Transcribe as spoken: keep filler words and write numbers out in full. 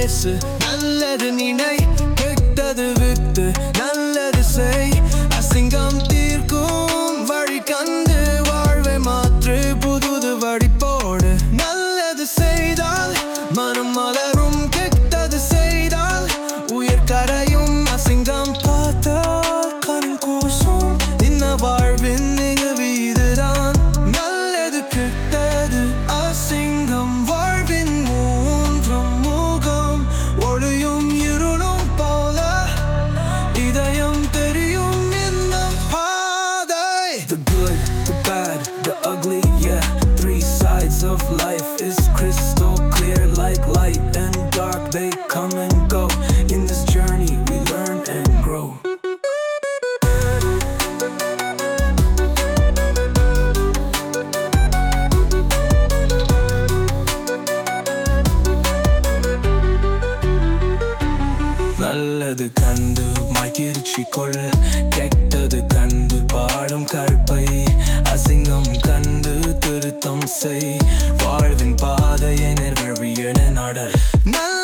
பேசு, நல்லது நினை, கெட்டது விட்டு நல்லது செய். அசிங்கம் தீர்க்கும் வழி கண்டு வாழ்வை மாற்று, புதுது வழி போடு. நல்லது செய்தால் மனம் மலரும், கெட்டது செய்தால் உயிர் கரையும். அசிங்கம் பார்த்தால் கண் கூசும், இந்த வாழ்வின் நிகழ்வு இதுதான். நல்லது கெட்டது அசிங்கம் வாழ்வின் மூன்றும் முகம். ஒளியும் இருளும் போல இதயம் தெரியும் இந்த பாதை. The good, the bad, the ugly, yeah. Three sides of life is crystal clear, like light and dark. They come and go. In this journey we learn and grow. நல்லது கண்டு மகிழ்ச்சி கொள், கெட்டது கண்டு பாடும் கற்பை. அசிங்கம் கண்டு திருத்தம் செய், வாழ்வின் பாதையை நெருங்கிய நட.